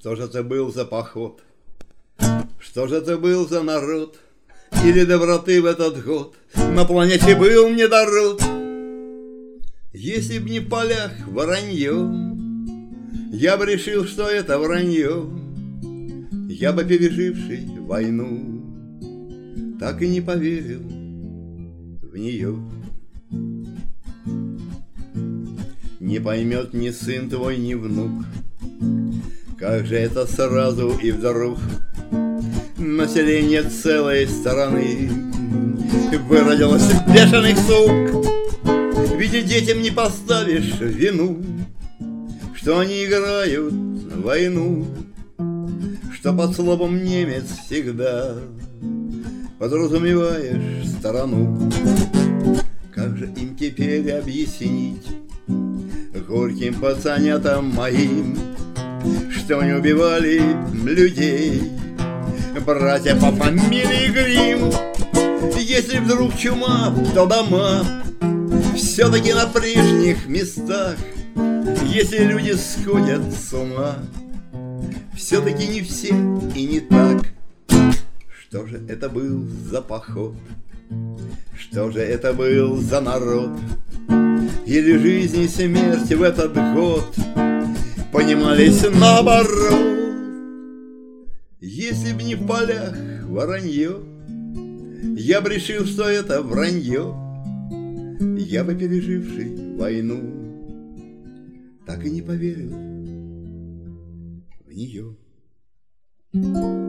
Что же это был за поход? Что же это был за народ? Или доброты в этот год на планете был недород? Если б не в полях воронье, я бы решил, что это вранье. Я бы, переживший войну, так и не поверил в нее. Не поймет ни сын твой, ни внук, как же это сразу и вдруг население целой страны выродилось в бешеных сук. Ведь и детям не поставишь вину, что они играют в войну, что под словом немец всегда подразумеваешь страну. Как же им теперь объяснить горьким пацанятам моим, что не убивали людей братья по фамилии Грим? Если вдруг чума, то дома все-таки на прежних местах. Если люди сходят с ума, все-таки не все и не так. Что же это был за поход? Что же это был за народ? Или жизнь и смерть в этот год понимались наоборот? Если б не в полях воронье, я б решил, что это вранье. Я бы, переживший войну, так и не поверил в нее.